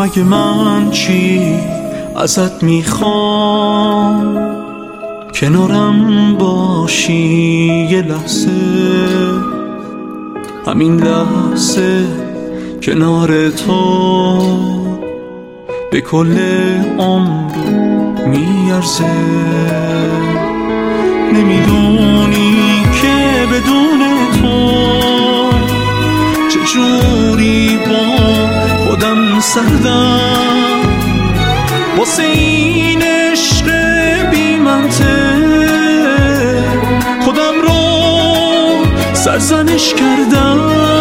مگه من چی ازت میخوام؟ کنارم باشی یه لحظه، همین لحظه کنار تو به کل عمر میارزه. نمیدونی که بدون تو چجوری با خودم سردم، واسه این عشق بی منطق خودم رو سرزنش کردم.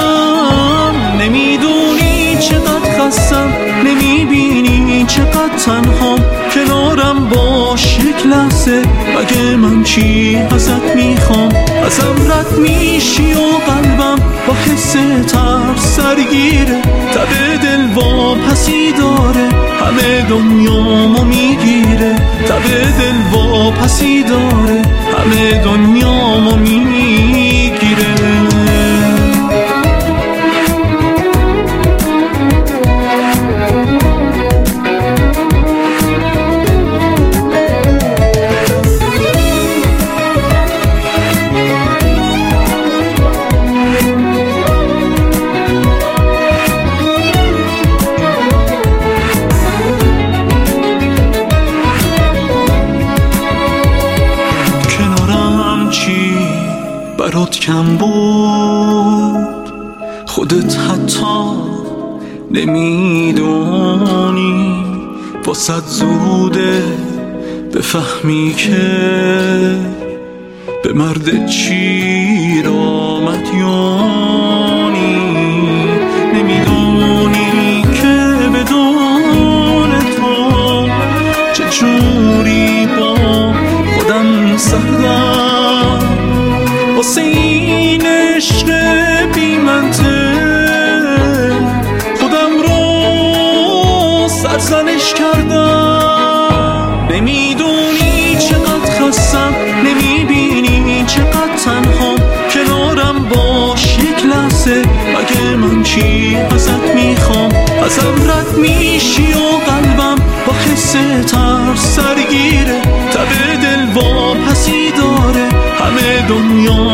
نمیدونی چقدر خستم، نمیبینی چقدر تنهام، کنارم باش یک لحظه. مگه من چی ازت میخوام؟ ازم رد میشی و قلبم با حس ترس سرگیره، تب دل واپسی داره، همه دنیامو میگیره. تب دل واپسی داره، همه دنیامو میگیره. برات کم بود، خودت حتی نمیدونی، واسه زوده بفهمی که به مرد چیر مدیونی. نمیدونی که بدون تو چجوری با خودم سردم، واسه این عشق بی منطق خودم رو سرزنش کردم. نمیدونی چقدر خستم، نمیبینی چقدر تنهام، کنارم باش یک لحظه. مگه من چی ازت میخوام؟ ازم رد میشی و قلبم با حس ترس سرگیره، تب دل واپسی داره، همه دنیا